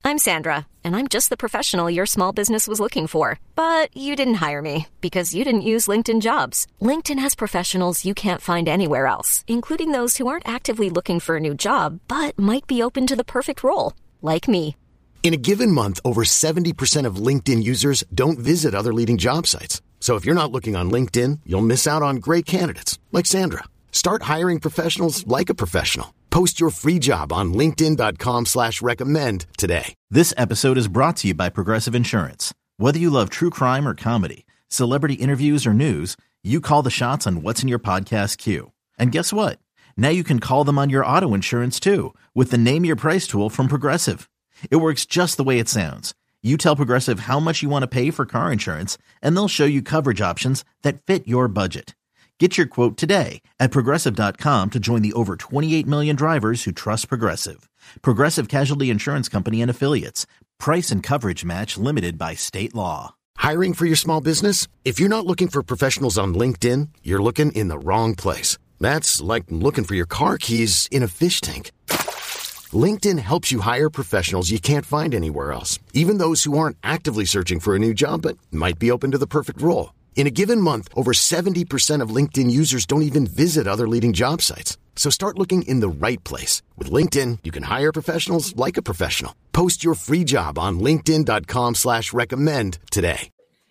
I'm Sandra, and I'm just the professional your small business was looking for. But you didn't hire me because you didn't use LinkedIn Jobs. LinkedIn has professionals you can't find anywhere else, including those who aren't actively looking for a new job, but might be open to the perfect role, like me. In a given month, over 70% of LinkedIn users don't visit other leading job sites. So if you're not looking on LinkedIn, you'll miss out on great candidates like Sandra. Start hiring professionals like a professional. Post your free job on linkedin.com/recommend today. This episode is brought to you by Progressive Insurance. Whether you love true crime or comedy, celebrity interviews or news, you call the shots on what's in your podcast queue. And guess what? Now you can call them on your auto insurance too with the Name Your Price tool from Progressive. It works just the way it sounds. You tell Progressive how much you want to pay for car insurance, and they'll show you coverage options that fit your budget. Get your quote today at Progressive.com to join the over 28 million drivers who trust Progressive. Progressive Casualty Insurance Company and Affiliates. Price and coverage match limited by state law. Hiring for your small business? If you're not looking for professionals on LinkedIn, you're looking in the wrong place. That's like looking for your car keys in a fish tank. LinkedIn helps you hire professionals you can't find anywhere else, even those who aren't actively searching for a new job but might be open to the perfect role. In a given month, over 70% of LinkedIn users don't even visit other leading job sites. So start looking in the right place. With LinkedIn, you can hire professionals like a professional. Post your free job on linkedin.com/recommend today.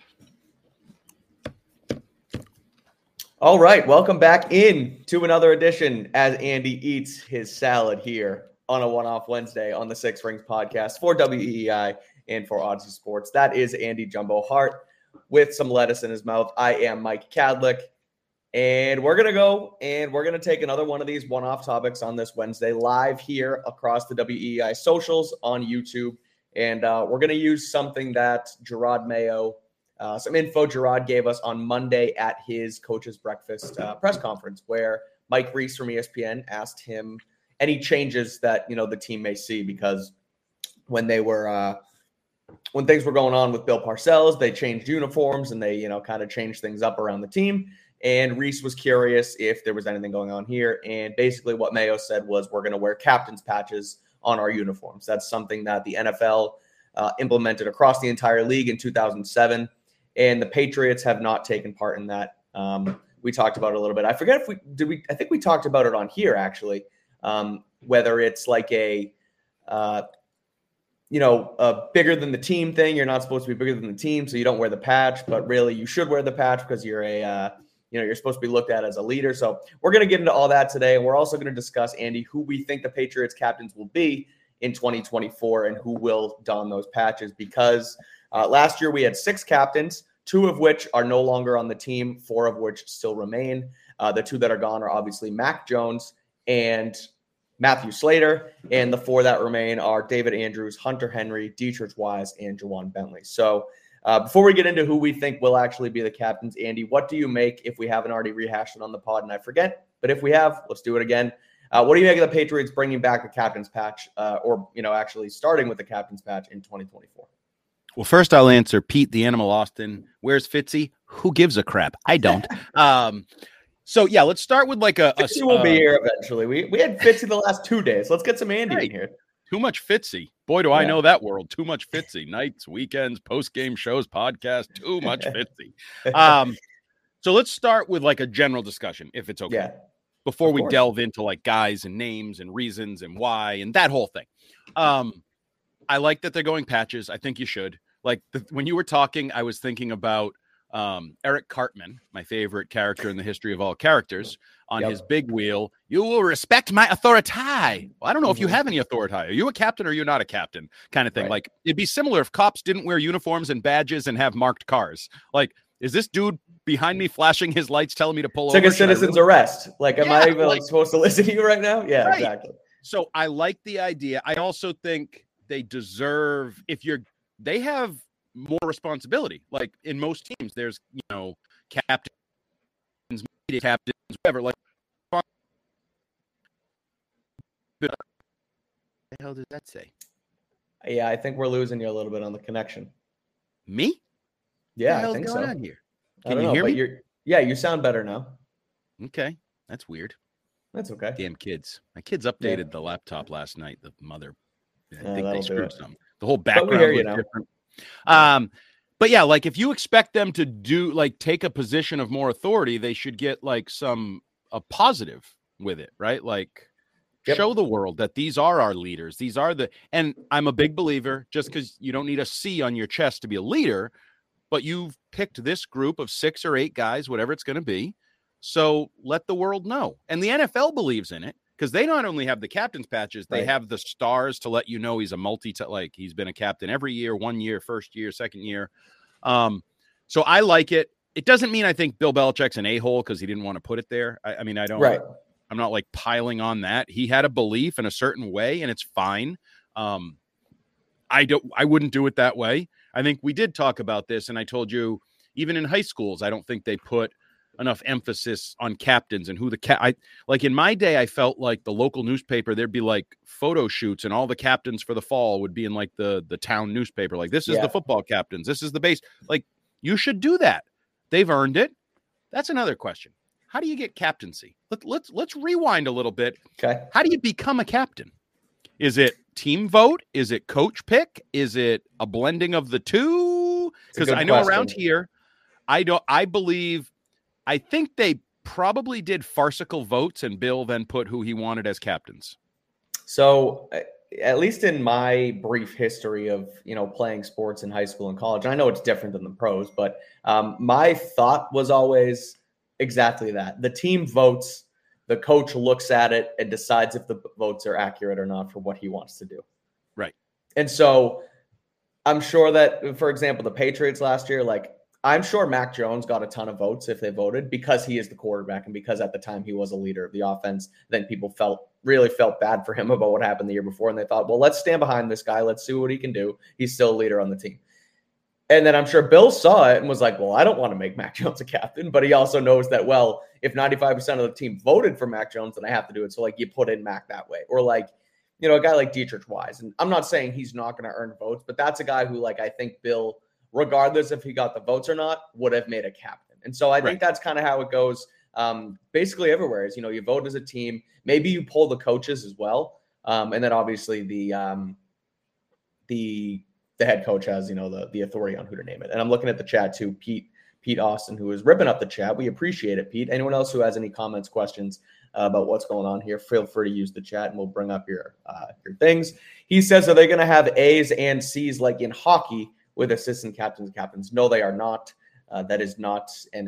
All right, welcome back in to another edition as Andy eats his salad here on a one-off Wednesday on the Six Rings podcast for WEEI and for Odyssey Sports. That is Andy Jumbo Hart with some lettuce in his mouth. I am Mike Kadlick, and we're going to go and we're going to take another one of these one-off topics on this Wednesday live here across the WEEI socials on YouTube. And we're going to use something that Gerard Mayo, some info Gerard gave us on Monday at his coach's breakfast press conference, where Mike Reese from ESPN asked him any changes that, the team may see, because when they were when things were going on with Bill Parcells, they changed uniforms and they, kind of changed things up around the team. And Reese was curious if there was anything going on here. And basically what Mayo said was, we're going to wear captain's patches on our uniforms. That's something that the NFL implemented across the entire league in 2007. And the Patriots have not taken part in that. We talked about it a little bit. I forget if I think we talked about it on here, actually, whether it's like a bigger than the team thing. You're not supposed to be bigger than the team, so you don't wear the patch, but really you should wear the patch because you're you're supposed to be looked at as a leader. So we're going to get into all that today. And we're also going to discuss, Andy, who we think the Patriots captains will be in 2024 and who will don those patches, because last year we had 6 captains, 2 of which are no longer on the team, 4 of which still remain. The 2 that are gone are obviously Mac Jones and Matthew Slater, and the 4 that remain are David Andrews, Hunter Henry, Dietrich Wise, and Jawan Bentley. So before we get into who we think will actually be the captains, Andy, what do you make, if we haven't already rehashed it on the pod and I forget, but if we have, let's do it again. What do you make of the Patriots bringing back the captain's patch or actually starting with the captain's patch in 2024? Well, first I'll answer Pete, the Animal Austin. Where's Fitzy? Who gives a crap? I don't. So, yeah, let's start with like a Fitzy will be here eventually. We had Fitzy the last 2 days. Let's get some Andy in here. Too much Fitzy. Boy, do I know that world. Too much Fitzy. Nights, weekends, post-game shows, podcasts. Too much Fitzy. So let's start with like a general discussion, if it's okay. Yeah. Before we delve into like guys and names and reasons and why and that whole thing. I like that they're going patches. I think you should. Like when you were talking, I was thinking about Eric Cartman, my favorite character in the history of all characters, on his big wheel. You will respect my authority. Well, I don't know if you have any authority. Are you a captain or are you not a captain? Kind of thing. Right. Like it'd be similar if cops didn't wear uniforms and badges and have marked cars. Like, is this dude behind me flashing his lights telling me to pull over? It's like a citizen's arrest. Like, am I even supposed to listen to you right now? Yeah, right. Exactly. So I like the idea. I also think they deserve, they have more responsibility. Like in most teams, there's, captains, media captains, whatever. Like, what the hell does that say? Yeah, I think we're losing you a little bit on the connection. Me? Yeah, what the hell's I think going so. On here? Can you hear me? You sound better now. Okay, that's weird. That's okay. Damn kids. My kids updated the laptop last night. The mother, I think they screwed something. The whole background was different. But yeah, like if you expect them to do like take a position of more authority, they should get like a positive with it, right? Like show the world that these are our leaders. These are and I'm a big believer, just because you don't need a C on your chest to be a leader, but you've picked this group of 6 or 8 guys, whatever it's going to be. So let the world know. And the NFL believes in it, because they not only have the captain's patches, they have the stars to let you know he's a like he's been a captain every year, 1 year, first year, second year. So I like it. It doesn't mean I think Bill Belichick's an a-hole because he didn't want to put it there. I mean, I don't, I'm not like piling on that. He had a belief in a certain way and it's fine. I wouldn't do it that way. I think we did talk about this, and I told you, even in high schools, I don't think they put enough emphasis on captains and who like in my day, I felt like the local newspaper, there'd be like photo shoots and all the captains for the fall would be in like the town newspaper. Like, this is the football captains. This is the base. Like, you should do that. They've earned it. That's another question. How do you get captaincy? Let's rewind a little bit. Okay. How do you become a captain? Is it team vote? Is it coach pick? Is it a blending of the two? Because I know around here, I think they probably did farcical votes, and Bill then put who he wanted as captains. So at least in my brief history of, playing sports in high school and college, I know it's different than the pros, but my thought was always exactly that. The team votes, the coach looks at it and decides if the votes are accurate or not for what he wants to do. Right. And so I'm sure that, for example, the Patriots last year, like, I'm sure Mac Jones got a ton of votes if they voted, because he is the quarterback and because at the time he was a leader of the offense. Then people really felt bad for him about what happened the year before. And they thought, well, let's stand behind this guy. Let's see what he can do. He's still a leader on the team. And then I'm sure Bill saw it and was like, well, I don't want to make Mac Jones a captain. But he also knows that, well, if 95% of the team voted for Mac Jones, then I have to do it. So, like, you put in Mac that way. Or, like, a guy like Dietrich Wise. And I'm not saying he's not going to earn votes, but that's a guy who, like, I think Bill, regardless if he got the votes or not, would have made a captain. And so I think that's kind of how it goes basically everywhere is, you vote as a team. Maybe you pull the coaches as well. And then obviously the head coach has, the authority on who to name it. And I'm looking at the chat too, Pete Austin, who is ripping up the chat. We appreciate it, Pete. Anyone else who has any comments, questions about what's going on here, feel free to use the chat and we'll bring up your things. He says, are they going to have A's and C's like in hockey with assistant captains and captains? No, they are not. That is not an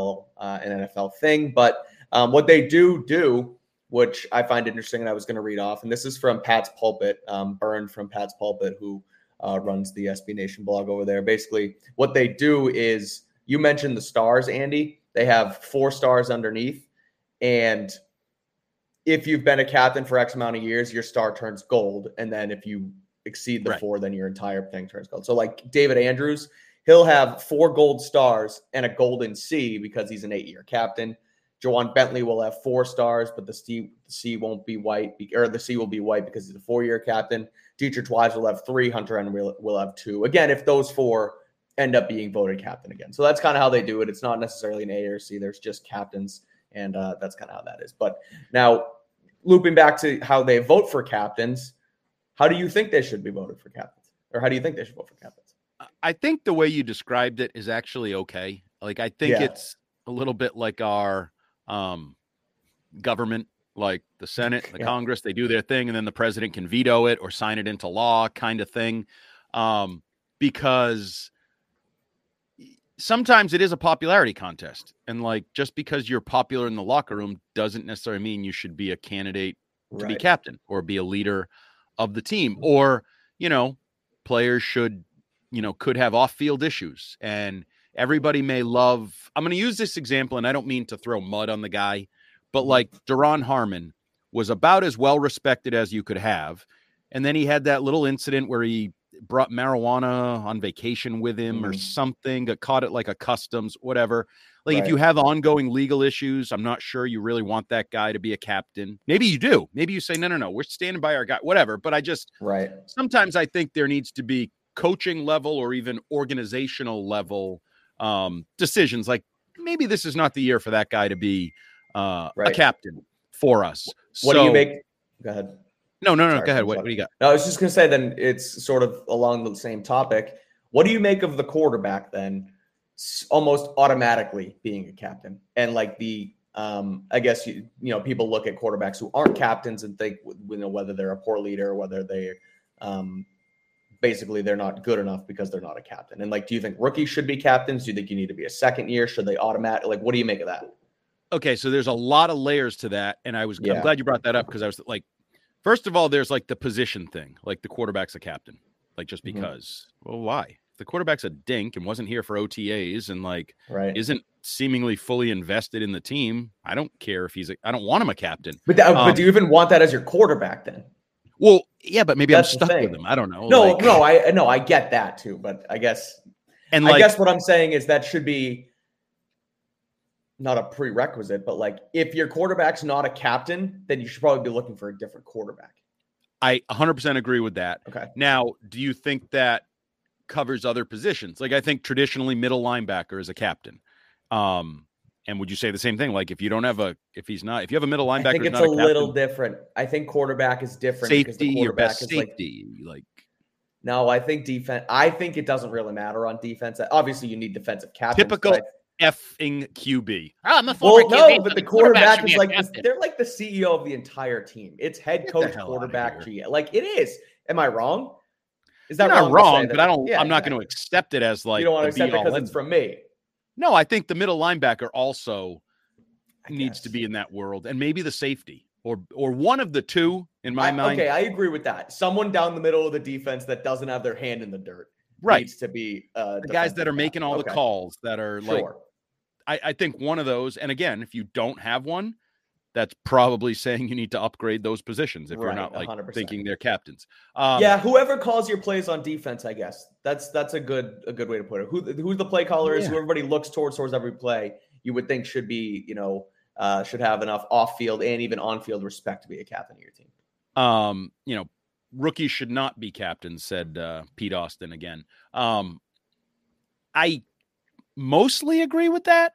NFL thing. But what they do, which I find interesting, and I was going to read off, and this is from Pat's Pulpit, Byrne from Pat's Pulpit, who runs the SB Nation blog over there. Basically, what they do is, you mentioned the stars, Andy. They have 4 stars underneath, and if you've been a captain for X amount of years, your star turns gold, and then if you exceed the 4, then your entire thing turns gold. So like David Andrews, he'll have 4 gold stars and a golden C because he's an 8-year captain. Jawan Bentley will have 4 stars, but the C won't be white, or the C will be white because he's a 4-year captain. Dietrich Wise will have 3, Hunter Henry will have 2. Again, if those 4 end up being voted captain again. So that's kind of how they do it. It's not necessarily an A or C. There's just captains, and that's kind of how that is. But now, looping back to how they vote for captains, how do you think they should be voted for captains? Or how do you think they should vote for captains? I think the way you described it is actually okay. Like, I think it's a little bit like our government, like the Senate, the Congress, they do their thing, and then the president can veto it or sign it into law kind of thing. Because sometimes it is a popularity contest. And like, just because you're popular in the locker room doesn't necessarily mean you should be a candidate to be captain or be a leader of the team. Or, players could have off-field issues, and everybody may love, I'm going to use this example, and I don't mean to throw mud on the guy, but like Duron Harmon was about as well respected as you could have. And then he had that little incident where he brought marijuana on vacation with him or something, got caught at like a customs, whatever. Like, if you have ongoing legal issues, I'm not sure you really want that guy to be a captain. Maybe you do. Maybe you say, no, we're standing by our guy, whatever. But I just, sometimes I think there needs to be coaching level or even organizational level decisions. Like, maybe this is not the year for that guy to be a captain for us. What do you make? Go ahead. No. Sorry, Go ahead. What do you got? No, I was just going to say then it's sort of along the same topic. What do you make of the quarterback then almost automatically being a captain? And like I guess, people look at quarterbacks who aren't captains and think, whether they're a poor leader or whether they basically they're not good enough because they're not a captain. And like, do you think rookies should be captains? Do you think you need to be a second year? Should they automatic? Like, what do you make of that? Okay, so there's a lot of layers to that. And I'm glad you brought that up because I was like, first of all, there's like the position thing, like the quarterback's a captain, like just because. Well, why? The quarterback's a dink and wasn't here for OTAs and like isn't seemingly fully invested in the team. I don't care if I don't want him a captain. But do you even want that as your quarterback then? Well, yeah, but maybe I'm stuck with him. I don't know. I get that too. But I guess what I'm saying is that should be not a prerequisite, but like if your quarterback's not a captain, then you should probably be looking for a different quarterback. I 100% agree with that. Okay. Now, do you think that covers other positions? Like I think traditionally middle linebacker is a captain. And would you say the same thing? Like if you have a middle linebacker, I think it's a little different. I think quarterback is different. Safety, your best safety. No, I think defense. I think it doesn't really matter on defense. Obviously, you need defensive captains. Typical effing QB. Oh, I'm a former QB. No, but the quarterback is like they're like the CEO of the entire team. It's head coach, quarterback, GM. Like it is. Am I wrong? Is that wrong? But I don't. Yeah, I'm not going to accept it as like you don't want to accept it because it's from me. No, I think the middle linebacker also needs to be in that world, and maybe the safety or one of the two in my mind. Okay, I agree with that. Someone down the middle of the defense that doesn't have their hand in the dirt needs to be the guys that are making all the calls that are like. I think one of those, and again, if you don't have one, that's probably saying you need to upgrade those positions if you're not like 100%. Thinking they're captains. Whoever calls your plays on defense, I guess that's a good way to put it. Who the play caller is, who everybody looks towards every play, you would think should be, should have enough off-field and even on-field respect to be a captain of your team. Rookies should not be captains, said Pete Austin again. I mostly agree with that.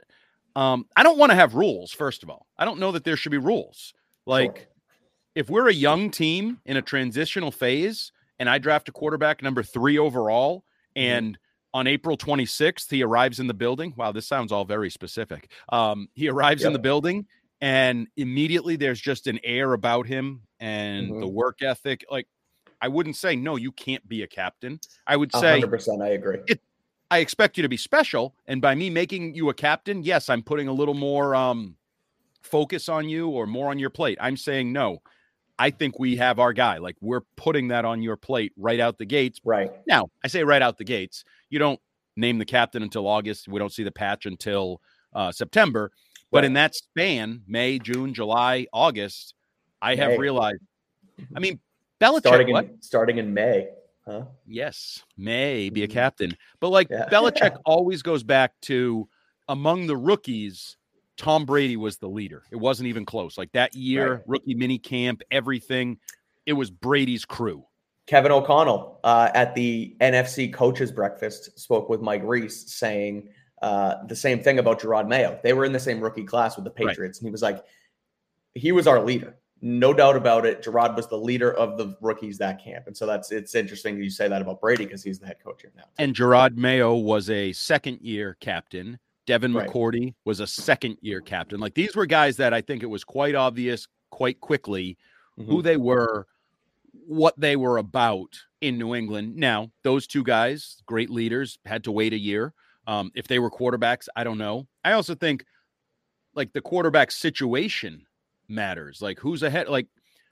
I don't want to have rules, first of all. I don't know that there should be rules. Like, if we're a young team in a transitional phase and I draft a quarterback number 3 overall, and on April 26th, he arrives in the building. Wow, this sounds all very specific. He arrives in the building, and immediately there's just an air about him and the work ethic. Like, I wouldn't say, no, you can't be a captain. I would say 100%, I agree. I expect you to be special. And by me making you a captain, yes, I'm putting a little more focus on you or more on your plate. I'm saying, no, I think we have our guy. Like, we're putting that on your plate right out the gates. Right. Now, I say right out the gates. You don't name the captain until August. We don't see the patch until September. But in that span, May, June, July, August, I have realized, I mean, Belichick. Starting in May. Huh? Yes, may be a captain. But like Belichick always goes back to among the rookies, Tom Brady was the leader. It wasn't even close. Like that year, rookie mini camp, everything, it was Brady's crew. Kevin O'Connell at the NFC coaches breakfast spoke with Mike Reese saying the same thing about Gerard Mayo. They were in the same rookie class with the Patriots. And he was like, he was our leader. No doubt about it. Gerard was the leader of the rookies that camp. And so it's interesting that you say that about Brady because he's the head coach here now. And Gerard Mayo was a second-year captain. Devin McCourty was a second-year captain. Like, these were guys that I think it was quite obvious quite quickly who they were, what they were about in New England. Now, those two guys, great leaders, had to wait a year. If they were quarterbacks, I don't know. I also think, like, the quarterback situation matters. Like, who's ahead? Like,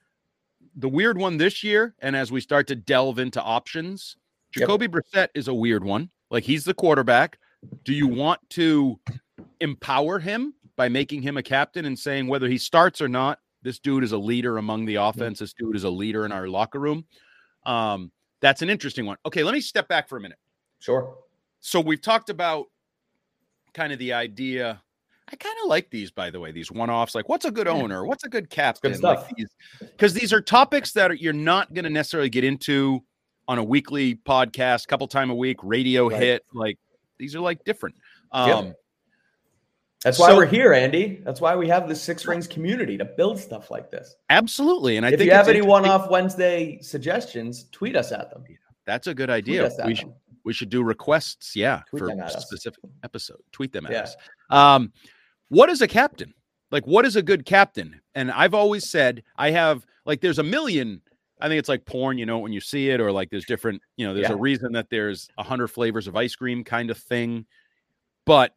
the weird one this year, and as we start to delve into options, Jacoby Brissett is a weird one. Like, he's the quarterback. Do you want to empower him by making him a captain and saying whether he starts or not, this dude is a leader among the offense. This dude is a leader in our locker room. That's an interesting one. Okay, let me step back for a minute. Sure. So we've talked about kind of the idea. I kind of like these, by the way, these one-offs. Like, what's a good owner? What's a good captain? Good stuff. Because these are topics that you're not going to necessarily get into on a weekly podcast, couple time a week, radio hit. Like, these are like different. That's why we're here, Andy. That's why we have the Six Rings community to build stuff like this. Absolutely. And I think if you have any one-off Wednesday suggestions, tweet us at them. That's a good idea. We should do requests, for a specific episode. Tweet them at us. What is a captain? Like, what is a good captain? And I've always said there's a million. I think it's like porn, when you see it, or like there's different, there's a reason that there's 100 flavors of ice cream kind of thing. But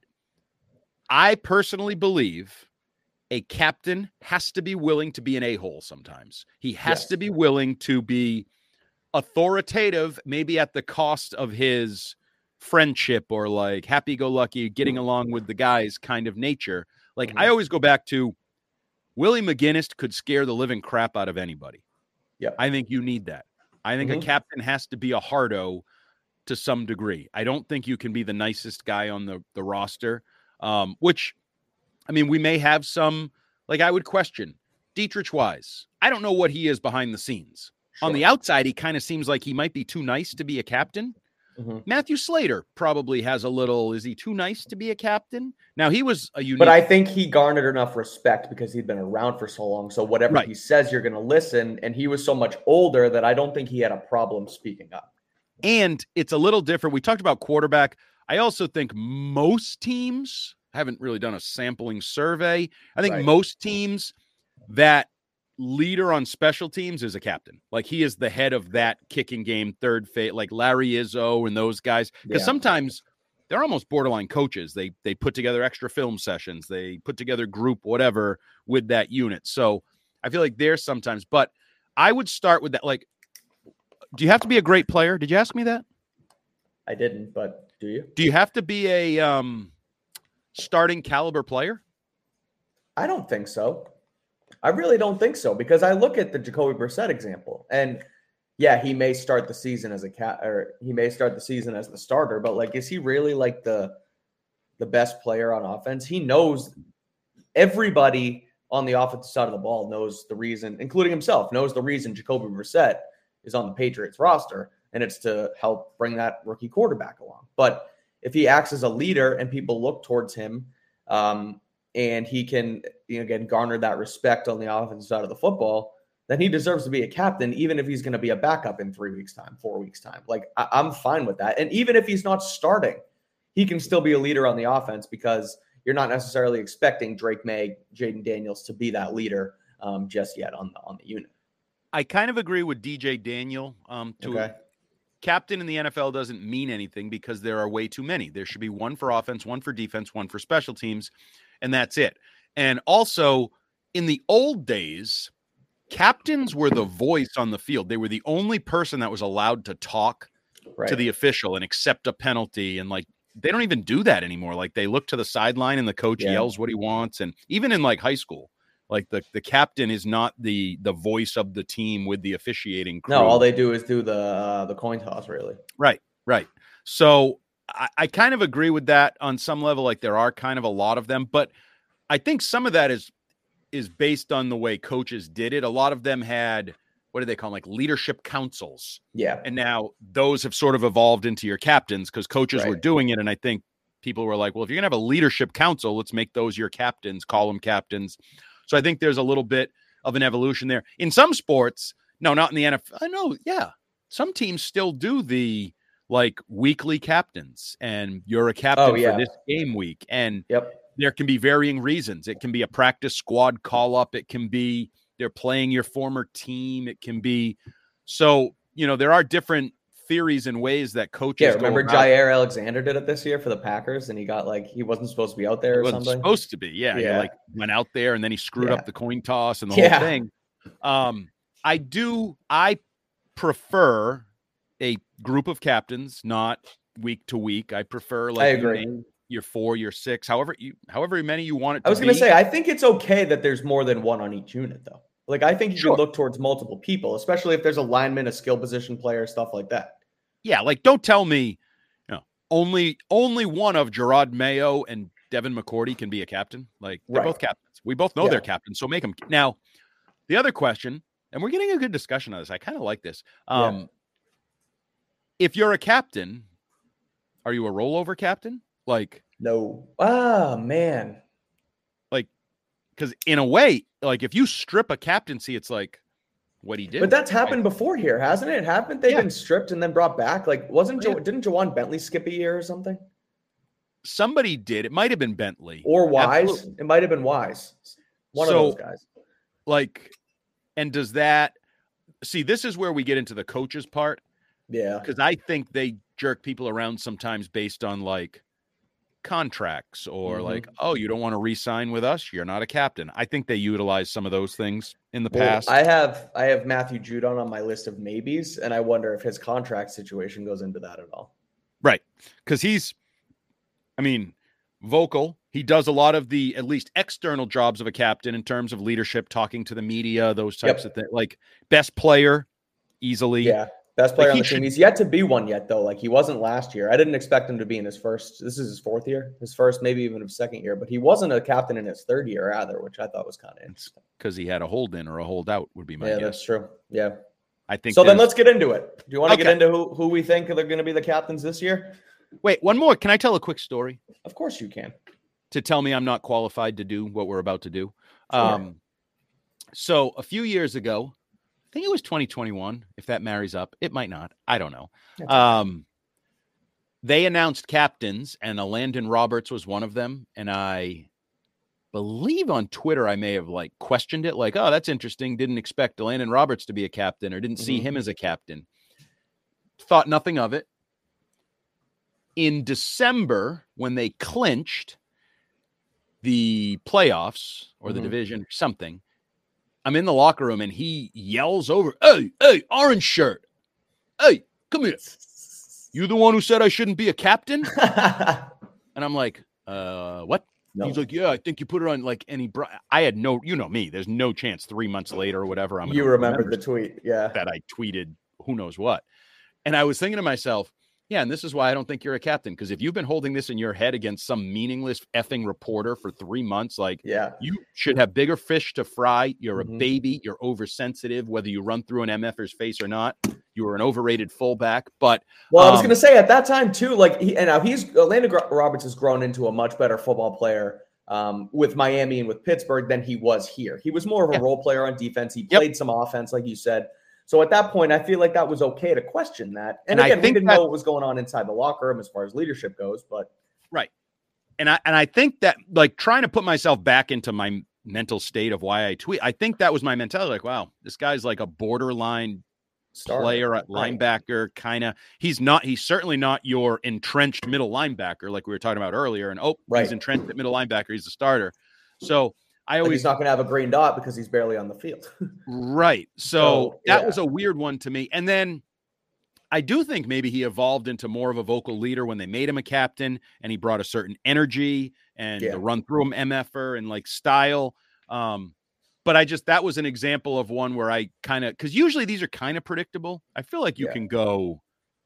I personally believe a captain has to be willing to be an a-hole sometimes. He has to be willing to be authoritative, maybe at the cost of his friendship or like happy-go-lucky, getting along with the guys kind of nature. Like, I always go back to Willie McGinnis could scare the living crap out of anybody. Yeah, I think you need that. I think a captain has to be a hardo to some degree. I don't think you can be the nicest guy on the roster, which, I mean, we may have some, like, I would question Dietrich Wise. I don't know what he is behind the scenes. Sure. On the outside, he kind of seems like he might be too nice to be a captain. Matthew Slater probably has a little, is he too nice to be a captain? Now, he was a unique. But I think he garnered enough respect because he'd been around for so long. So whatever he says, you're going to listen. And he was so much older that I don't think he had a problem speaking up. And it's a little different. We talked about quarterback. I also think most teams, I haven't really done a sampling survey. I think most teams, that leader on special teams is a captain. Like, he is the head of that kicking game, third phase, like Larry Izzo and those guys. Because sometimes they're almost borderline coaches. They put together extra film sessions. They put together group whatever with that unit. So I feel like there's sometimes. But I would start with that. Like, do you have to be a great player? Did you ask me that? I didn't, but do you? Do you have to be a starting caliber player? I don't think so. I really don't think so, because I look at the Jacoby Brissett example, and he may start the season as he may start the season as the starter, but like, is he really like the best player on offense? He knows everybody on the offensive side of the ball knows the reason, including himself, knows the reason Jacoby Brissett is on the Patriots roster, and it's to help bring that rookie quarterback along. But if he acts as a leader and people look towards him, and he can, again, garner that respect on the offensive side of the football, then he deserves to be a captain, even if he's going to be a backup in 3 weeks' time, 4 weeks' time. Like, I'm fine with that. And even if he's not starting, he can still be a leader on the offense, because you're not necessarily expecting Drake May, Jaden Daniels to be that leader just yet on the unit. I kind of agree with DJ Daniel. Captain in the NFL doesn't mean anything because there are way too many. There should be one for offense, one for defense, one for special teams, and that's it. And also, in the old days, captains were the voice on the field. They were the only person that was allowed to talk to the official and accept a penalty. And like, they don't even do that anymore. Like, they look to the sideline and the coach yells what he wants. And even in like high school, like the captain is not the voice of the team with the officiating crew. No, all they do is do the coin toss, really. Right. So I kind of agree with that on some level. Like, there are kind of a lot of them, but I think some of that is based on the way coaches did it. A lot of them had, what do they call them? Like leadership councils. Yeah. And now those have sort of evolved into your captains, because coaches were doing it. And I think people were like, well, if you're going to have a leadership council, let's make those your captains, call them captains. So I think there's a little bit of an evolution there. In some sports, no, not in the NFL. I know, some teams still do the like weekly captains, and you're a captain for this game week. And there can be varying reasons. It can be a practice squad call up. It can be they're playing your former team. It can be, so, there are different theories and ways that coaches. Remember Jair Alexander did it this year for the Packers, and he got he wasn't supposed to be out there or something. Supposed to be, He went out there and then he screwed up the coin toss and the whole thing. I prefer a group of captains, not week to week. I prefer I agree. Your 4, your 6, however many you want it to be. I was going to say, I think it's okay that there's more than one on each unit, though. Like, I think you should look towards multiple people, especially if there's a lineman, a skill position player, stuff like that. Yeah, like, don't tell me, only one of Gerard Mayo and Devin McCourty can be a captain. Like, they're both captains. We both know they're captains, so make them. Now, the other question, and we're getting a good discussion on this. I kind of like this. If you're a captain, are you a rollover captain? Like, no. Ah, man. because in a way, like if you strip a captaincy, it's like what he did. But that's happened before here, hasn't it? Haven't they been stripped and then brought back? Like, didn't Jawan Bentley skip a year or something? Somebody did. It might have been Bentley or Wise. Absolutely. It might have been Wise. One of those guys. Like, and does that see? This is where we get into the coaches part. Yeah, because I think they jerk people around sometimes based on like contracts or like, oh, you don't want to re-sign with us, you're not a captain. I think they utilize some of those things in the past. I have Matthew Judon on my list of maybes, and I wonder if his contract situation goes into that at all. Right, because he's vocal. He does a lot of the at least external jobs of a captain in terms of leadership, talking to the media, those types of things. Like best player, easily. Yeah. Best player on the team. He's yet to be one yet, though. Like he wasn't last year. I didn't expect him to be in his first. This is his fourth year, his first, maybe even his second year. But he wasn't a captain in his third year either, which I thought was kind of interesting. Because he had a hold in or a hold out would be my guess. Yeah, that's true. Yeah, I think so. Then let's get into it. Do you want to get into who we think are going to be the captains this year? Wait, one more. Can I tell a quick story? Of course you can. To tell me I'm not qualified to do what we're about to do. Sure. So a few years ago. I think it was 2021. If that marries up, it might not. I don't know. They announced captains, and Landon Roberts was one of them. And I believe on Twitter, I may have like questioned it, like, "Oh, that's interesting. Didn't expect Landon Roberts to be a captain, or didn't see him as a captain." Thought nothing of it. In December, when they clinched the playoffs or the division, something. I'm in the locker room and he yells over, hey, orange shirt. Hey, come here. You the one who said I shouldn't be a captain? And I'm like, what? No. He's like, yeah, I think you put it on like any. I had no, you know me. There's no chance 3 months later or whatever. You remembered the tweet. Yeah. That I tweeted who knows what. And I was thinking to myself, yeah, and this is why I don't think you're a captain. Because if you've been holding this in your head against some meaningless effing reporter for 3 months, like, you should have bigger fish to fry. You're a baby. You're oversensitive, whether you run through an MFer's face or not. You were an overrated fullback. But I was going to say at that time too, like, Landon Roberts has grown into a much better football player with Miami and with Pittsburgh than he was here. He was more of a role player on defense. He played some offense, like you said. So at that point, I feel like that was okay to question that. And again, we didn't know what was going on inside the locker room as far as leadership goes, but right. And I think that, like, trying to put myself back into my mental state of why I tweet, I think that was my mentality. Like, wow, this guy's like a borderline player at linebacker, kind of. He's certainly not your entrenched middle linebacker like we were talking about earlier. And he's entrenched at middle linebacker. He's the starter. So he's not going to have a green dot because he's barely on the field. Right. So that was a weird one to me. And then I do think maybe he evolved into more of a vocal leader when they made him a captain, and he brought a certain energy and the run through him MFer and like style. But that was an example of one where I kind of, because usually these are kind of predictable. I feel like you can go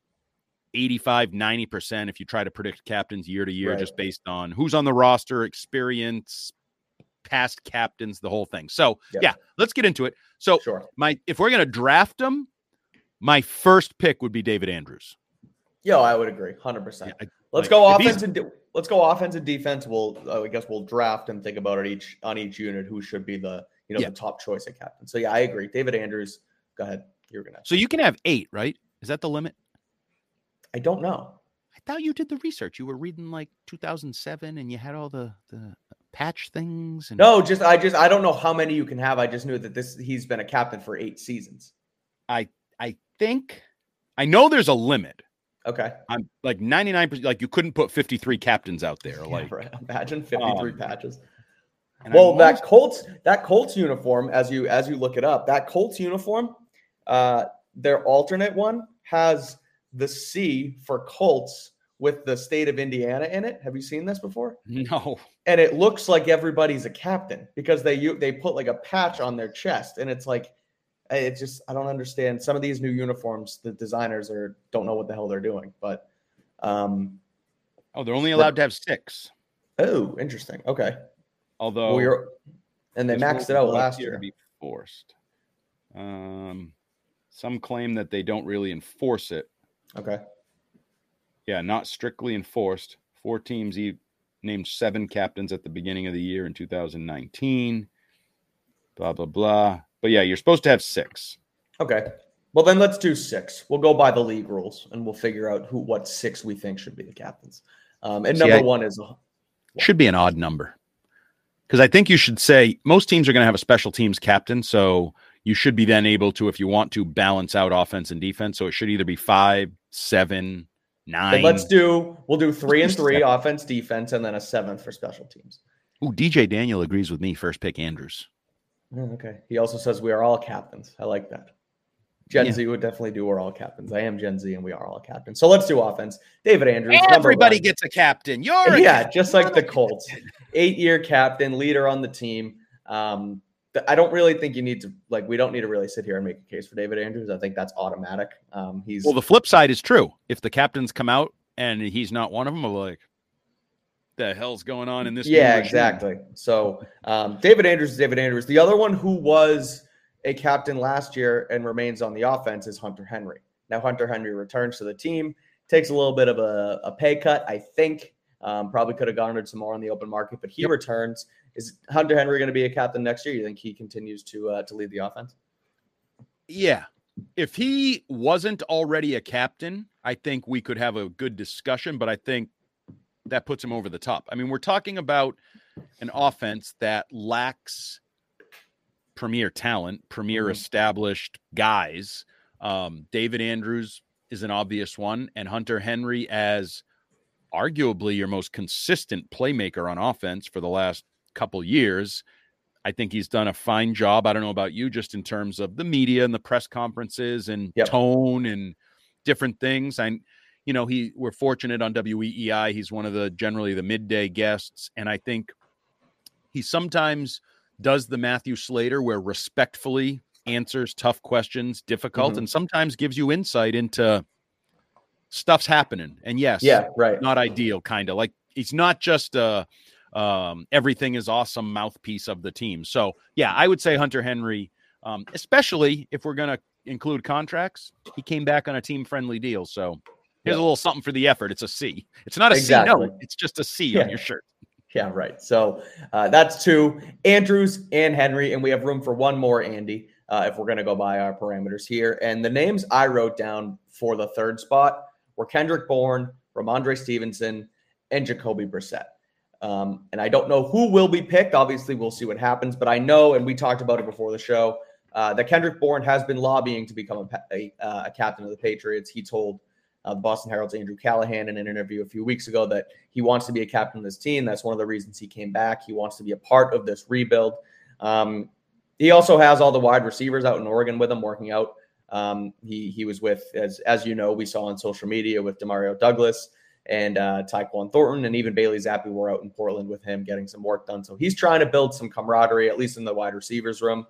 85, 90% if you try to predict captains year to year, just based on who's on the roster, experience, past captains, the whole thing. So let's get into it. So if we're going to draft them, my first pick would be David Andrews. Yeah, I would agree. 100%. Let's go offense and defense. I guess we'll draft and think about it on each unit who should be the top choice at captain. So I agree. David Andrews. Go ahead. You're gonna. So you can have 8, right? Is that the limit? I don't know. I thought you did the research. You were reading like 2007, and you had all the patch things. And... No, I don't know how many you can have. I just knew that he's been a captain for 8 seasons. I think I know there's a limit. Okay. I'm like 99%. Like you couldn't put 53 captains out there. Like imagine 53 patches. Well, that Colts uniform, as you look it up, that Colts uniform, their alternate one has the C for Colts with the state of Indiana in it. Have you seen this before? No. And it looks like everybody's a captain because they put like a patch on their chest, and it's like, it's just, I don't understand. Some of these new uniforms, the designers don't know what the hell they're doing, but they're only allowed to have 6. Oh, interesting. Okay. Although they maxed it out last year. To be forced. Some claim that they don't really enforce it. Okay. Yeah, not strictly enforced. 4 teams named 7 captains at the beginning of the year in 2019. Blah, blah, blah. But yeah, you're supposed to have 6. Okay. Well, then let's do 6. We'll go by the league rules, and we'll figure out what 6 we think should be the captains. And number 1 is... Should be an odd number. Because I think you should say most teams are going to have a special teams captain, so you should be then able to, if you want to, balance out offense and defense. So it should either be 5, 7, 9. But we'll do 3 and 3 offense, defense, and then a 7th for special teams. Ooh, DJ Daniel agrees with me. First pick Andrews. Okay. He also says we are all captains. I like that. Gen Z would definitely do we're all captains. I am Gen Z and we are all captains. So let's do offense. David Andrews. Everybody gets a captain. Just like the Colts. 8-year captain, leader on the team. I don't really think you need to, we don't need to really sit here and make a case for David Andrews. I think that's automatic. Well, the flip side is true. If the captains come out and he's not one of them, I'm like, the hell's going on in this? Yeah, exactly. So David Andrews is David Andrews. The other one who was a captain last year and remains on the offense is Hunter Henry. Now Hunter Henry returns to the team, takes a little bit of a pay cut, I think. Probably could have garnered some more on the open market, but he returns. Is Hunter Henry going to be a captain next year? You think he continues to lead the offense? Yeah. If he wasn't already a captain, I think we could have a good discussion, but I think that puts him over the top. I mean, we're talking about an offense that lacks premier talent, premier established guys. David Andrews is an obvious one, and Hunter Henry as arguably your most consistent playmaker on offense for the last couple years. I think he's done a fine job. I don't know about you, just in terms of the media and the press conferences and tone and different things. We're fortunate on WEEI. He's one of generally the midday guests. And I think he sometimes does the Matthew Slater where respectfully answers tough questions, difficult, and sometimes gives you insight into stuff's happening. And yes, not ideal, kind of like he's not just everything is awesome mouthpiece of the team. So yeah, I would say Hunter Henry, especially if we're going to include contracts, he came back on a team friendly deal. So here's a little something for the effort. It's a C. It's not a C. No, it's just a C on your shirt. Yeah, right. So that's 2, Andrews and Henry, and we have room for one more, Andy, if we're going to go by our parameters here. And the names I wrote down for the 3rd spot were Kendrick Bourne, Ramondre Stevenson, and Jacoby Brissett. And I don't know who will be picked. Obviously, we'll see what happens. But I know, and we talked about it before the show, that Kendrick Bourne has been lobbying to become a captain of the Patriots. He told the Boston Herald's Andrew Callahan in an interview a few weeks ago that he wants to be a captain of this team. That's one of the reasons he came back. He wants to be a part of this rebuild. He also has all the wide receivers out in Oregon with him working out. He was with, as you know, we saw on social media with Demario Douglas and Tyquan Thornton, and even Bailey Zappi were out in Portland with him getting some work done. So he's trying to build some camaraderie, at least in the wide receivers room.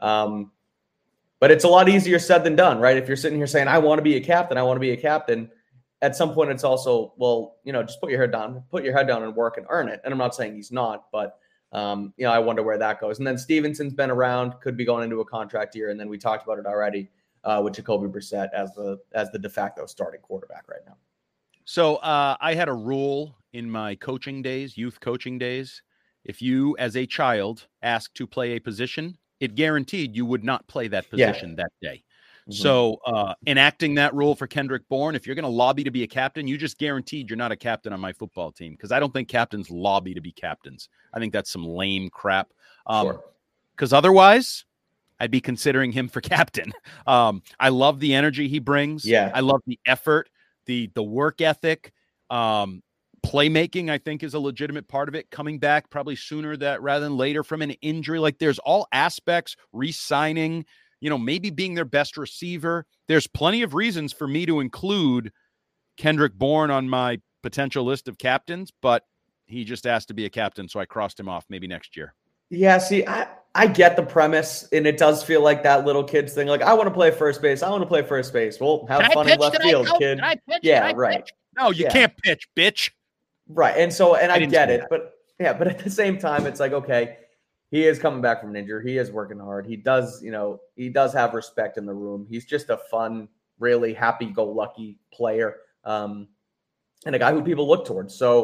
But it's a lot easier said than done, right? If you're sitting here saying, I want to be a captain, at some point it's also, just put your head down and work and earn it. And I'm not saying he's not, but I wonder where that goes. And then Stevenson's been around, could be going into a contract year. And then we talked about it already with Jacoby Brissett as the de facto starting quarterback right now. So I had a rule in my youth coaching days. If you, as a child, asked to play a position, it guaranteed you would not play that position that day. Mm-hmm. So enacting that rule for Kendrick Bourne, if you're going to lobby to be a captain, you just guaranteed you're not a captain on my football team, because I don't think captains lobby to be captains. I think that's some lame crap. Because otherwise, I'd be considering him for captain. I love the energy he brings. Yeah, I love the effort, the work ethic. Playmaking, I think, is a legitimate part of it. Coming back probably sooner rather than later from an injury. Like, there's all aspects, re-signing, maybe being their best receiver. There's plenty of reasons for me to include Kendrick Bourne on my potential list of captains, but he just asked to be a captain, so I crossed him off maybe next year. Yeah, see, I get the premise, and it does feel like that little kid's thing. Like, I want to play first base. Well, have fun in left field, kid. Yeah, right. No, you can't pitch, bitch. Right. And I get it, but at the same time, it's like, okay, he is coming back from an injury. He is working hard. He does have respect in the room. He's just a fun, really happy-go-lucky player, and a guy who people look towards. So,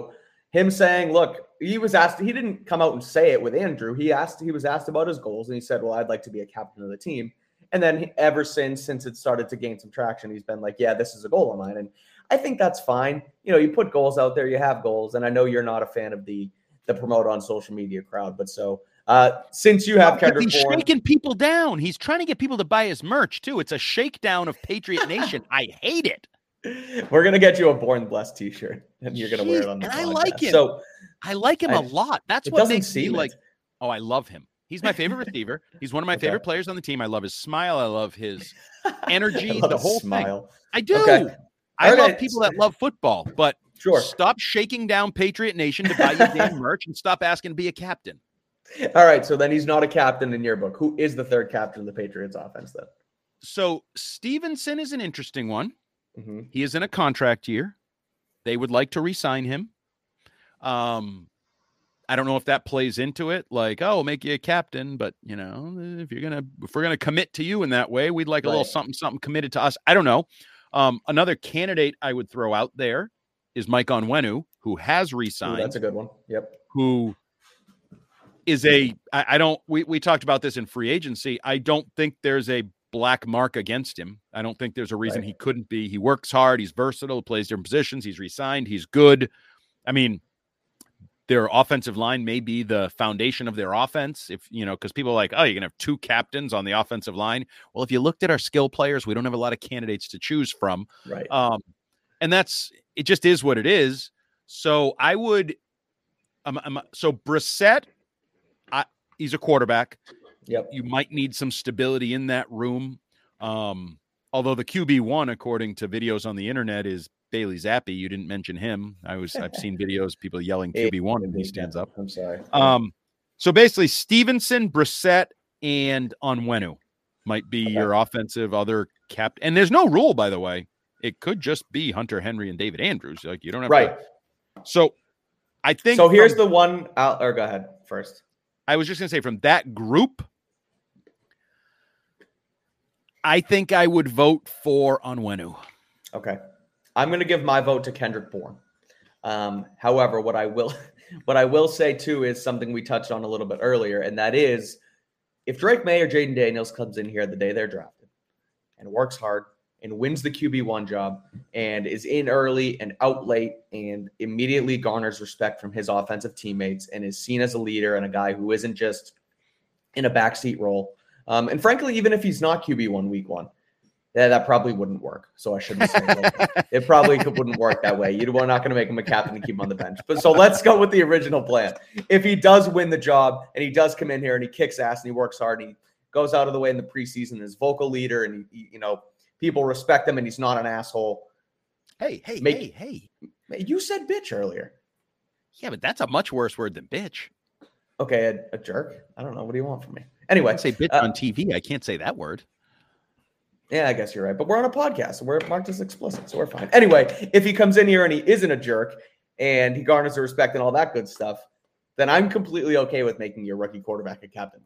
him saying, look, he was asked, he didn't come out and say it with Andrew. He was asked about his goals, and he said, well, I'd like to be a captain of the team. And then ever since it started to gain some traction, he's been like, yeah, this is a goal of mine. And I think that's fine. You know, you put goals out there, you have goals. And I know you're not a fan of the promote on social media crowd, but so since you have Kendrick He's Bourne, shaking people down. He's trying to get people to buy his merch too. It's a shakedown of Patriot Nation. I hate it. We're gonna get you a Born Blessed T-shirt, and you're gonna wear it on the podcast. I like him. So I like him a lot. That's what makes me like. Oh, I love him. He's my favorite receiver. He's one of my favorite players on the team. I love his smile. I love his energy. The whole smile. Thing. I do. Okay. I love people that love football, but stop shaking down Patriot Nation to buy your damn merch and stop asking to be a captain. All right. So then he's not a captain in your book. Who is the third captain of the Patriots offense then? So Stevenson is an interesting one. Mm-hmm. He is in a contract year. They would like to re-sign him. I don't know if that plays into it. Like, oh, we'll make you a captain, but you know, if we're gonna commit to you in that way, we'd like a little something committed to us. I don't know. Another candidate I would throw out there is Mike Onwenu, who has re-signed. That's a good one. Yep. Who is we talked about this in free agency. I don't think there's a black mark against him. I don't think there's a reason he couldn't be. He works hard. He's versatile, plays different positions. He's re-signed. He's good. I mean, their offensive line may be the foundation of their offense. If you know, because people are like, oh, you're gonna have two captains on the offensive line. Well, if you looked at our skill players, we don't have a lot of candidates to choose from. Right. And it just is what it is. So I would, so Brissett, he's a quarterback. Yep. You might need some stability in that room. Although the QB1, according to videos on the internet, is Bailey Zappi. You didn't mention him. I've seen videos, people yelling QB1 when he stands up. I'm sorry. So basically Stevenson, Brissett, and Onwenu might be your offensive other captain. And there's no rule, by the way. It could just be Hunter Henry and David Andrews. Like you don't have to. So I think. So here's the one. Or go ahead first. I was just going to say from that group, I think I would vote for Onwenu. Okay. I'm going to give my vote to Kendrick Bourne. However, what I will say too is something we touched on a little bit earlier, and that is if Drake May or Jaden Daniels comes in here the day they're drafted and works hard and wins the QB1 job and is in early and out late and immediately garners respect from his offensive teammates and is seen as a leader and a guy who isn't just in a backseat role. And frankly, even if he's not QB1 week one, that probably wouldn't work. So I shouldn't say that. It probably wouldn't work that way. We're not going to make him a captain and keep him on the bench. But so let's go with the original plan. If he does win the job and he does come in here and he kicks ass and he works hard and he goes out of the way in the preseason, is vocal leader and he people respect him and he's not an asshole. Hey. You said bitch earlier. Yeah, but that's a much worse word than bitch. Okay, a jerk. I don't know. What do you want from me? Anyway. I say bitch on TV. I can't say that word. Yeah, I guess you're right. But we're on a podcast, so we're marked as explicit, so we're fine. Anyway, if he comes in here and he isn't a jerk and he garners the respect and all that good stuff, then I'm completely okay with making your rookie quarterback a captain.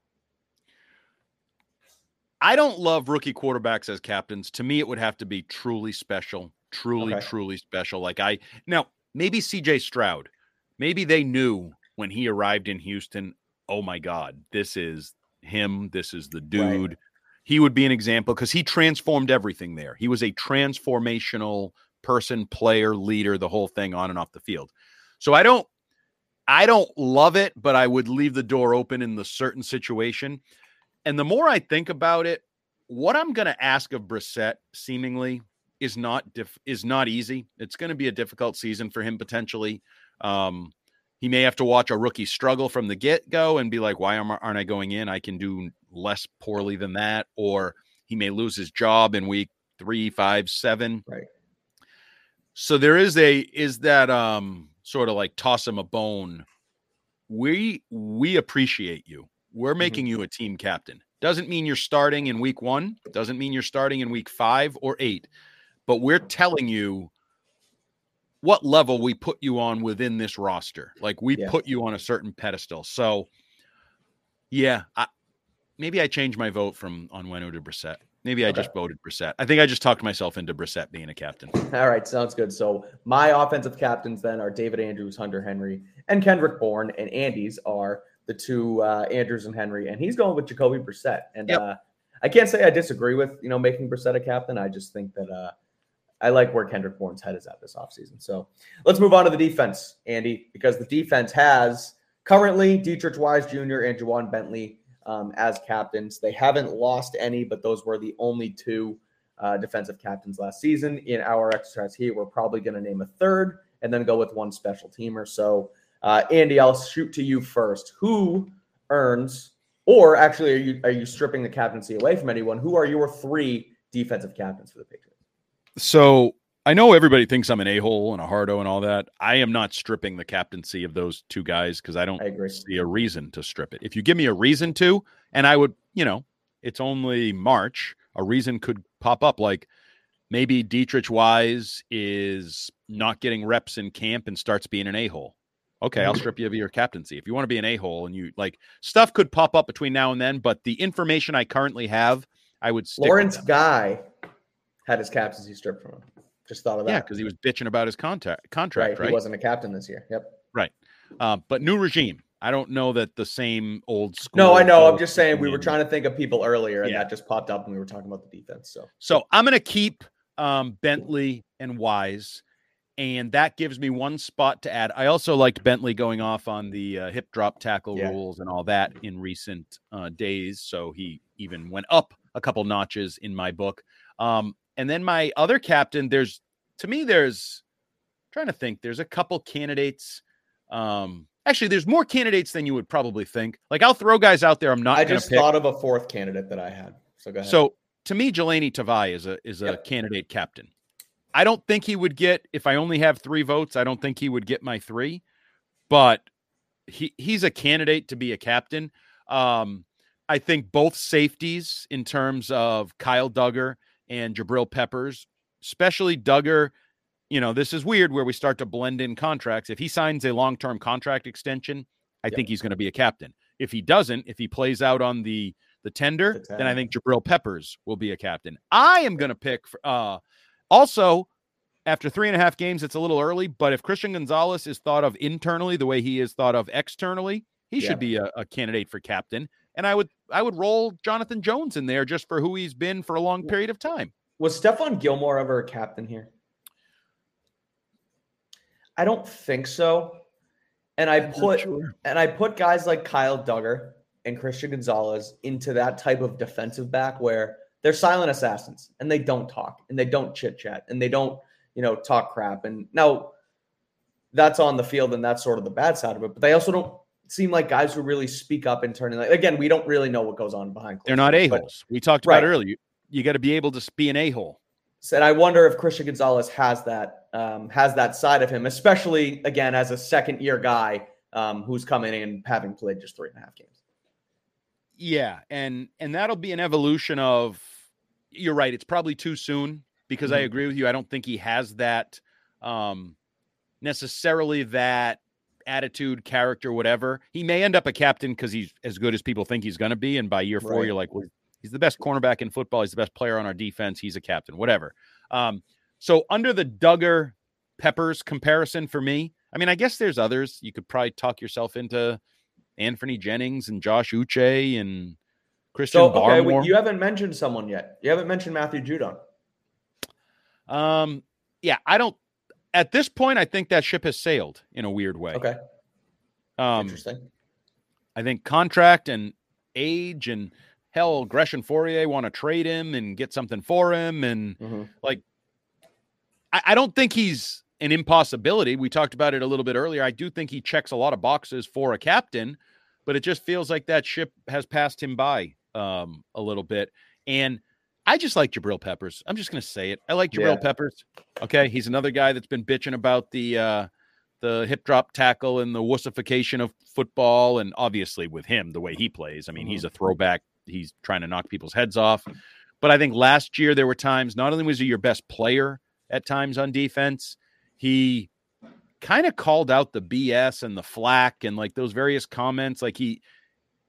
I don't love rookie quarterbacks as captains. To me, it would have to be truly special, truly special. Now, maybe CJ Stroud, maybe they knew when he arrived in Houston, oh my God, this is him. This is the dude. Right. He would be an example because he transformed everything there. He was a transformational person, player, leader, the whole thing on and off the field. So I don't love it, but I would leave the door open in the certain situation. And the more I think about it, what I'm going to ask of Brissett seemingly is not easy. It's going to be a difficult season for him potentially. He may have to watch a rookie struggle from the get-go and be like, why aren't I going in? I can do less poorly than that. Or he may lose his job in week 3, 5, 7. Right. So there is that sort of like toss him a bone. We appreciate you. We're making you a team captain. Doesn't mean you're starting in week 1. Doesn't mean you're starting in week 5 or 8. But we're telling you what level we put you on within this roster. Like we put you on a certain pedestal. So, yeah, maybe I change my vote from Onwenu to Brissett. Maybe I just voted Brissett. I think I just talked myself into Brissett being a captain. All right, sounds good. So my offensive captains then are David Andrews, Hunter Henry, and Kendrick Bourne, and Andy's are the two Andrews and Henry, and he's going with Jacoby Brissett. And I can't say I disagree with making Brissett a captain. I just think that I like where Kendrick Bourne's head is at this offseason. So let's move on to the defense, Andy, because the defense has currently Dietrich Wise Jr. and Juwan Bentley as captains. They haven't lost any, but those were the only two defensive captains last season. In our exercise here, we're probably going to name a third and then go with one special teamer. So, Andy, I'll shoot to you first. Who earns, or actually, are you stripping the captaincy away from anyone? Who are your three defensive captains for the Patriots? So I know everybody thinks I'm an a-hole and a hardo and all that. I am not stripping the captaincy of those two guys because I don't see a reason to strip it. If you give me a reason to, and I would, it's only March, a reason could pop up, like maybe Dietrich Wise is not getting reps in camp and starts being an a-hole. Okay, I'll strip you of your captaincy. If you want to be an a-hole and you stuff could pop up between now and then, but the information I currently have, I would stick Lawrence Guy had his captaincy stripped from him. Just thought of that. Yeah, because he was bitching about his contract, right? He wasn't a captain this year. Yep. Right. But new regime. I don't know that the same old school. No, I know. I'm just saying we were trying to think of people earlier, and that just popped up when we were talking about the defense. So I'm going to keep Bentley and Wise, and that gives me one spot to add. I also liked Bentley going off on the hip drop tackle rules and all that in recent days, so he even went up a couple notches in my book. And then my other captain, there's trying to think, there's a couple candidates. Actually, there's more candidates than you would probably think. Like, I'll throw guys out there. I just thought of a fourth candidate that I had. So go ahead. So to me, Jelani Tavai is a candidate captain. I don't think he would get, if I only have 3 votes, I don't think he would get my 3, but he's a candidate to be a captain. I think both safeties in terms of Kyle Duggar and Jabril Peppers, especially Duggar, this is weird where we start to blend in contracts. If he signs a long-term contract extension, I think he's going to be a captain. If he doesn't, if he plays out on the tender, then I think Jabril Peppers will be a captain. I am going to pick also after 3.5 games, it's a little early, but if Christian Gonzalez is thought of internally the way he is thought of externally, he should be a candidate for captain. And I would roll Jonathan Jones in there just for who he's been for a long period of time. Was Stephon Gilmore ever a captain here? I don't think so. And I put guys like Kyle Duggar and Christian Gonzalez into that type of defensive back where they're silent assassins and they don't talk and they don't chit chat and they don't, talk crap. And now that's on the field and that's sort of the bad side of it. But they also don't seem like guys who really speak up internally. Again, we don't really know what goes on behind closed doors. They're not a-holes. We talked about earlier. You got to be able to be an a-hole. And I wonder if Christian Gonzalez has that side of him, especially, again, as a second-year guy who's coming in having played just 3.5 games. Yeah, and that'll be an evolution of – you're right, it's probably too soon because I agree with you. I don't think he has that necessarily that attitude, character, whatever. He may end up a captain because he's as good as people think he's going to be, and by year 4, you're like, well, he's the best cornerback in football. He's the best player on our defense. He's a captain, whatever. So under the Duggar Peppers comparison for me, I mean, I guess there's others. You could probably talk yourself into Anthony Jennings and Josh Uche and Christian Barmore. Okay, you haven't mentioned someone yet. You haven't mentioned Matthew Judon. Yeah, I don't. At this point, I think that ship has sailed in a weird way. Okay. Interesting. I think contract and age and hell, Gresham Fourier want to trade him and get something for him. And I don't think he's an impossibility. We talked about it a little bit earlier. I do think he checks a lot of boxes for a captain, but it just feels like that ship has passed him by a little bit. And I just like Jabril Peppers. I'm just going to say it. I like Jabril Peppers. Okay. He's another guy that's been bitching about the hip drop tackle and the wussification of football. And obviously with him, the way he plays, I mean, he's a throwback. He's trying to knock people's heads off. But I think last year there were times, not only was he your best player at times on defense, he kind of called out the BS and the flack and like those various comments. Like he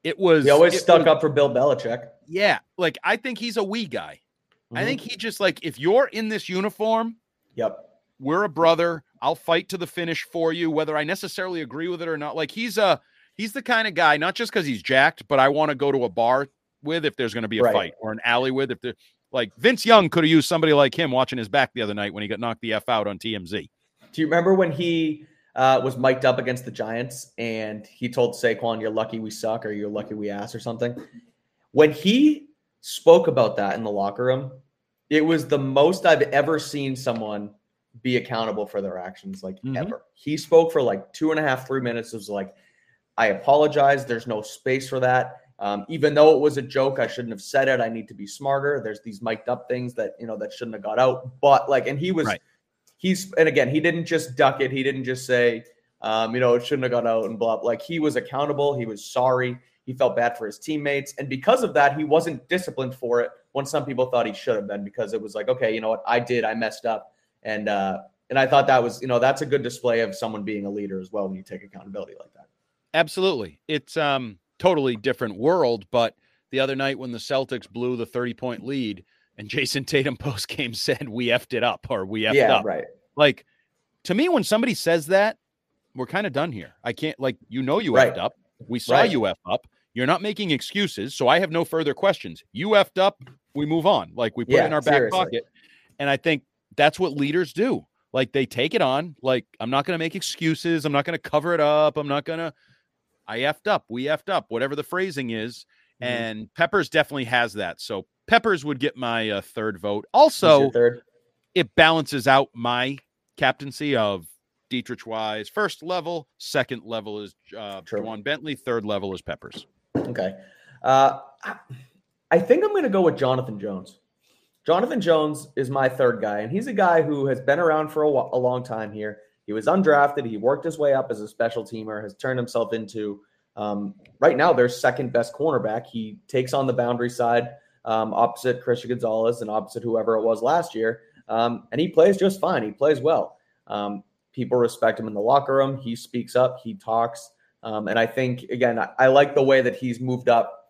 It was. He always stuck up for Bill Belichick. Yeah. Like, I think he's a we guy. I think he just like, if you're in this uniform, we're a brother. I'll fight to the finish for you, whether I necessarily agree with it or not. Like, he's the kind of guy, not just because he's jacked, but I want to go to a bar with if there's going to be a fight, or an alley with if there. Like, Vince Young could have used somebody like him watching his back the other night when he got knocked the F out on TMZ. Do you remember when he was mic'd up against the Giants and he told Saquon, "You're lucky we suck," or "You're lucky we ass," or something? When he spoke about that in the locker room, it was the most I've ever seen someone be accountable for their actions, like ever. He spoke for like 2.5, 3 minutes. It was like, I apologize. There's no space for that. Even though it was a joke, I shouldn't have said it. I need to be smarter. There's these mic'd up things that, that shouldn't have got out. But like, and he was, and again, he didn't just duck it. He didn't just say, it shouldn't have got out and blah. Like, he was accountable. He was sorry. He felt bad for his teammates. And because of that, he wasn't disciplined for it when some people thought he should have been, because it was like, okay, you know what? I messed up. And I thought that was, that's a good display of someone being a leader as well when you take accountability like that. Absolutely. It's totally different world. But the other night when the Celtics blew the 30-point lead and Jason Tatum post-game said, "We effed it up," or "We effed up." Right. Like, to me, when somebody says that, we're kind of done here. I can't, like, you effed up. We saw you F up. You're not making excuses, so I have no further questions. You effed up, we move on. Like, we put it in our back pocket. And I think that's what leaders do. Like, they take it on. Like, I'm not going to make excuses. I'm not going to cover it up. I effed up. We effed up, whatever the phrasing is. And Peppers definitely has that. So Peppers would get my third vote. Also, it balances out my captaincy of Dietrich Wise. First level, second level is Juwan Bentley. Third level is Peppers. Okay. I think I'm going to go with Jonathan Jones. Jonathan Jones is my third guy, and he's a guy who has been around for a long time here. He was undrafted. He worked his way up as a special teamer, has turned himself into, right now, their second best cornerback. He takes on the boundary side opposite Christian Gonzalez and opposite whoever it was last year, and he plays just fine. He plays well. People respect him in the locker room. He speaks up. He talks. And I think, again, I like the way that he's moved up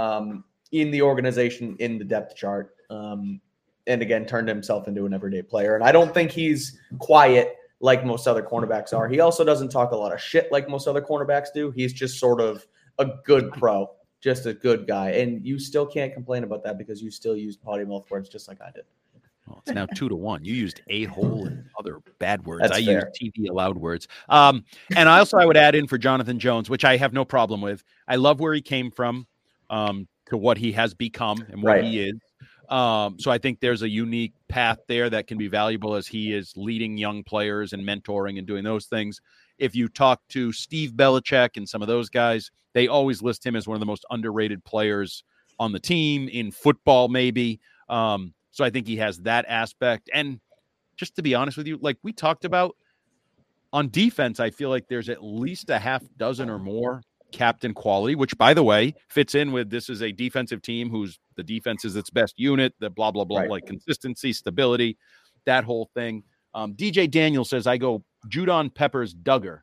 in the organization in the depth chart. And again, turned himself into an everyday player. And I don't think he's quiet like most other cornerbacks are. He also doesn't talk a lot of shit like most other cornerbacks do. He's just sort of a good pro, just a good guy. And you still can't complain about that because you still used potty mouth words just like I did. Well, it's now 2-1. You used a-hole and other bad words. That's fair. Used TV allowed words. And I would add in for Jonathan Jones, which I have no problem with. I love where he came from to what he has become and what he is. So I think there's a unique path there that can be valuable as he is leading young players and mentoring and doing those things. If you talk to Steve Belichick and some of those guys, they always list him as one of the most underrated players on the team, in football maybe. So I think he has that aspect. And just to be honest with you, like we talked about, on defense, I feel like there's at least a half dozen or more captain quality, which, by the way, fits in with this is a defensive team whose the defense is its best unit, the blah, blah, blah, like consistency, stability, that whole thing. DJ Daniel says, I go Judon Peppers Duggar.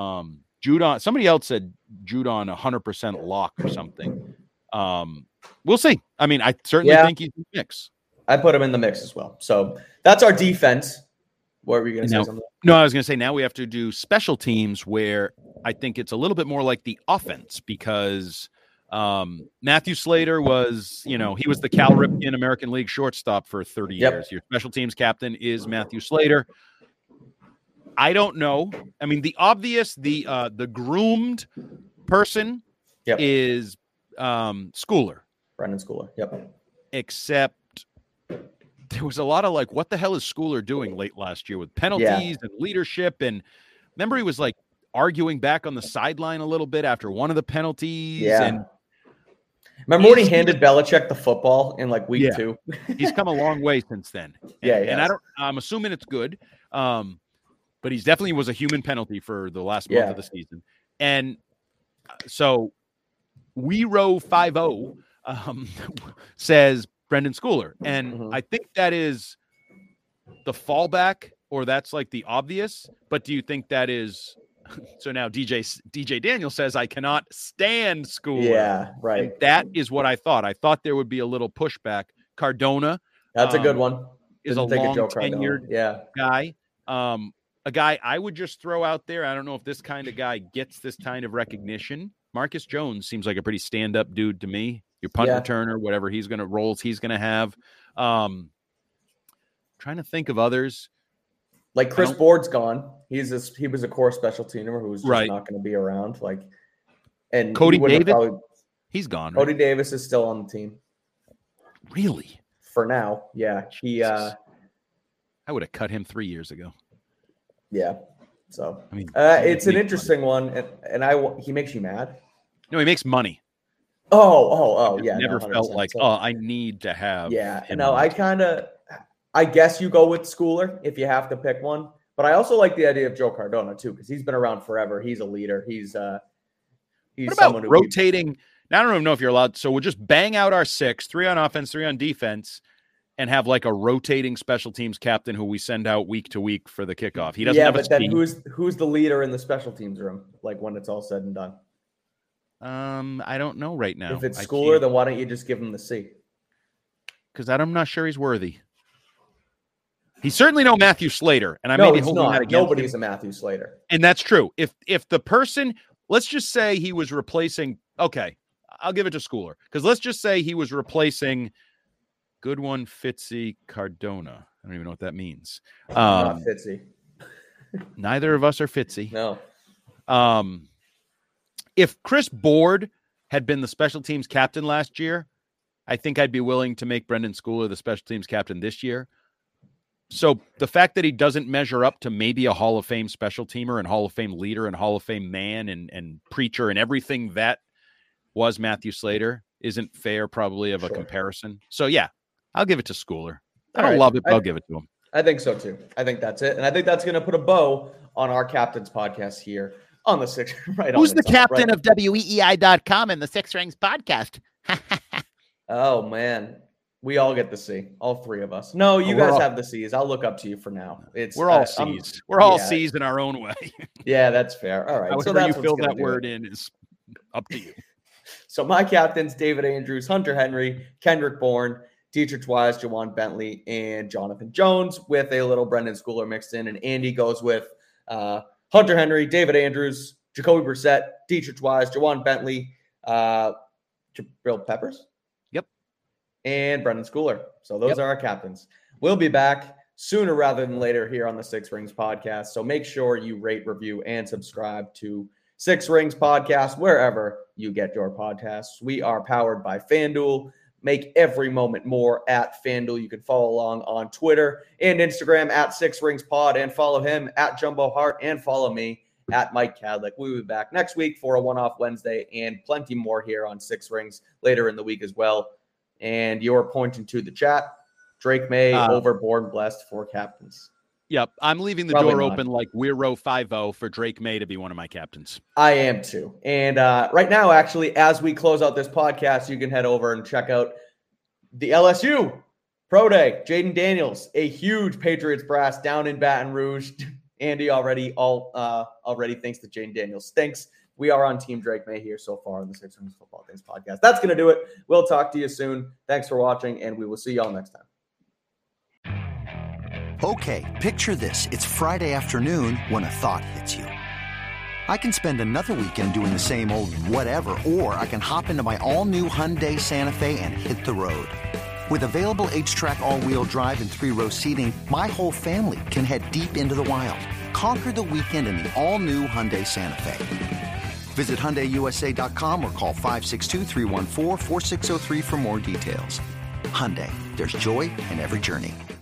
Judon, somebody else said Judon 100% lock or something. We'll see. I mean, I certainly think he's in the mix. I put him in the mix as well. So that's our defense. What were you going to say? Something? No, I was going to say now we have to do special teams where I think it's a little bit more like the offense because Matthew Slater was, he was the Cal Ripken American League shortstop for 30 years. Your special teams captain is Matthew Slater. I don't know. I mean, the obvious, the groomed person is Schooler. Brendan Schooler. Yep. Except there was a lot of like, what the hell is Schooler doing late last year with penalties and leadership? And remember, he was like arguing back on the sideline a little bit after one of the penalties. Yeah. And remember when he handed Belichick the football in like week 2? He's come a long way since then. And I'm assuming it's good. But he's definitely was a human penalty for the last month of the season. And so We Row 5-0 says Brendan Schooler. And I think that is the fallback, or that's like the obvious. But do you think that is So now DJ Daniel says, I cannot stand Schooler. Yeah, right. And that is what I thought. I thought there would be a little pushback. Cardona. That's a good one. Is a long tenured guy. A guy I would just throw out there. I don't know if this kind of guy gets this kind of recognition. Marcus Jones seems like a pretty stand-up dude to me. Your punt returner, whatever he's going to have. Trying to think of others. Like Chris Board's gone. He was a core special teamer who's just not going to be around. And Cody Davis, he's gone. Cody Davis is still on the team. Really? For now, yeah. I would have cut him 3 years ago. Yeah. So I mean, it's an interesting one, and he makes you mad. No, he makes money. Oh, yeah. Never felt like, I need to have. Yeah. No, I guess you go with Schooler if you have to pick one, but I also like the idea of Joe Cardona too, because he's been around forever. He's a leader. He's what about rotating? Now, I don't even know if you're allowed. So we'll just bang out our 6, 3 on offense, 3 on defense, and have like a rotating special teams captain who we send out week to week for the kickoff. He doesn't have a then who's the leader in the special teams room? Like when it's all said and done. I don't know right now. If it's Schooler, then why don't you just give him the C? Because I'm not sure he's worthy. He's certainly no Matthew Slater, and I may be holding that against Nobody's him. a Matthew Slater, and that's true. If the person, let's just say he was replacing. Okay, I'll give it to Schooler because let's just say he was replacing good one Fitzy Cardona. I don't even know what that means. Not Fitzy. Neither of us are Fitzy. No. If Chris Board had been the special teams captain last year, I think I'd be willing to make Brendan Schooler the special teams captain this year. So the fact that he doesn't measure up to maybe a Hall of Fame special teamer and Hall of Fame leader and Hall of Fame man and preacher and everything that was Matthew Slater isn't fair probably of a comparison. So, yeah, I'll give it to Schooler. I don't love it, but I'll give it to him. I think so, too. I think that's it. And I think that's going to put a bow on our Captain's podcast here on the Six. Who's the captain of WEEI.com and the Six Rings podcast? Oh, man. We all get the C, all 3 of us. No, you guys have the C's. I'll look up to you for now. We're all C's. We're all C's in our own way. Yeah, that's fair. All right. So that's you fill that word in is up to you. So my captains, David Andrews, Hunter Henry, Kendrick Bourne, Dietrich Wise, Jawan Bentley, and Jonathan Jones with a little Brendan Schooler mixed in. And Andy goes with Hunter Henry, David Andrews, Jacoby Brissett, Dietrich Wise, Jawan Bentley, Jabril Peppers. And Brendan Schooler. So those are our captains. We'll be back sooner rather than later here on the Six Rings podcast. So make sure you rate, review, and subscribe to Six Rings podcast wherever you get your podcasts. We are powered by FanDuel. Make every moment more at FanDuel. You can follow along on Twitter and Instagram at Six Rings Pod and follow him at Jumbo Hart and follow me at Mike Cadlick. We'll be back next week for a one-off Wednesday and plenty more here on Six Rings later in the week as well. And you're pointing to the chat. Drake May overboard blessed for captains. Yep. I'm leaving the door open like we're row 5-0 for Drake May to be one of my captains. I am too. And right now, actually, as we close out this podcast, you can head over and check out the LSU Pro Day. Jaden Daniels, a huge Patriots brass down in Baton Rouge. Andy already thinks that Jaden Daniels stinks. We are on Team Drake May here so far on the Six Rings Football Things podcast. That's going to do it. We'll talk to you soon. Thanks for watching, and we will see y'all next time. Okay, picture this. It's Friday afternoon when a thought hits you. I can spend another weekend doing the same old whatever, or I can hop into my all-new Hyundai Santa Fe and hit the road. With available H-Track all-wheel drive and 3-row seating, my whole family can head deep into the wild. Conquer the weekend in the all-new Hyundai Santa Fe. Visit HyundaiUSA.com or call 562-314-4603 for more details. Hyundai, there's joy in every journey.